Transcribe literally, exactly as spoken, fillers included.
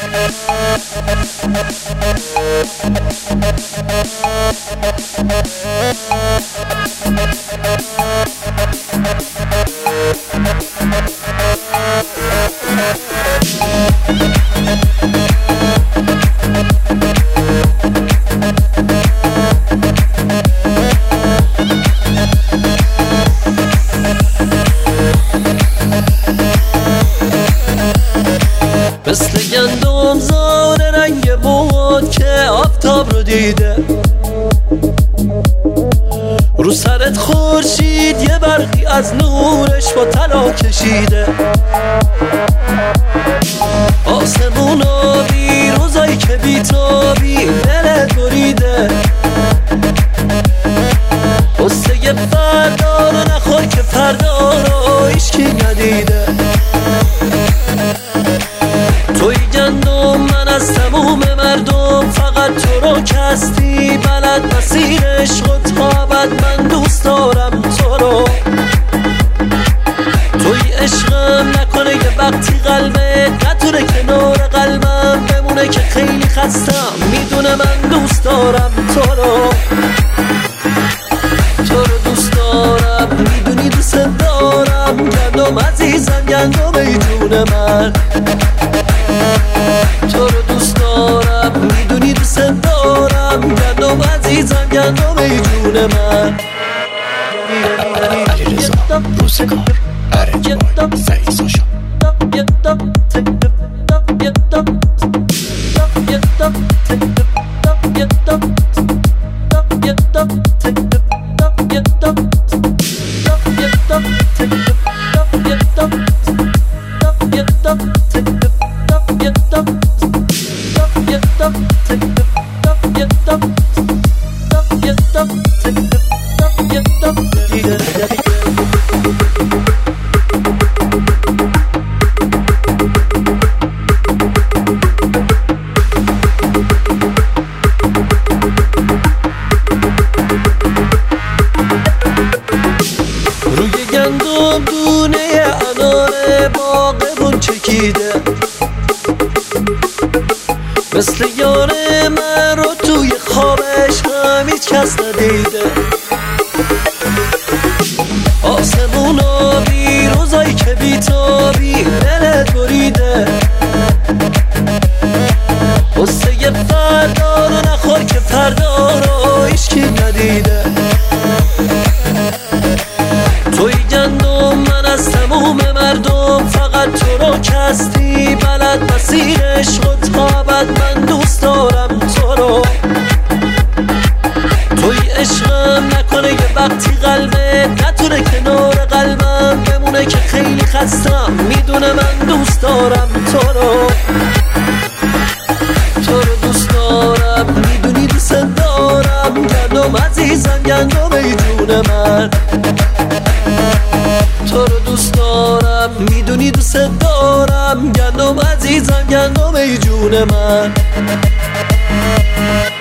مثل گندم زار رنگ بود که آفتاب رو دیده، رو سرت خورشید یه برقی از نورش با طلا کشیده. آسمون آبی روزایی که بیتابی دلت بریده، قصه فردا رو نخور که فردا رو هیچکی ندیده. توی گندم من از تموم مردم، فقط تو رو کستی بلد مسیر عشق و تابت. من دوست دارم تو رو، توی عشقم نکنه یه وقتی قلبت نتونه کنار قلبم بمونه که خیلی خستم. میدونه من دوست دارم تو رو، تو رو دوست دارم، میدونی دوست دارم. گندم عزیزم گندم ای جون من، تو رو دوست دارم، میدونی دوست دارم. گندم عزیزم گندم ای جون من. علیرضا روزگار ارنج بای سعید ساشا. روی گندم دونه انار باغبون چکیده، مثل یار من رو توی خوابش هم هیچ کس ندیده. آسمون آبی روزایی که بیتابی دلت بریده، قصه فردا رو نخور که فردا رو هیچکی ندیده. توی گندم من از تموم مردم، فقط تو رو کستی بلد مسیر عشق و تابت. من دوست دارم تو رو، توی عشقم نکنه یه وقتی قلبت نتونه کنار قلبم بمونه که خیلی خستم. میدونه من دوست دارم تو رو، تو رو دوست دارم، میدونی دوست دارم. گندم عزیزم گندم ای جون من، تو رو دوست دارم، میدونی دوست دارم. گندم عزیزم گندم ای جون من.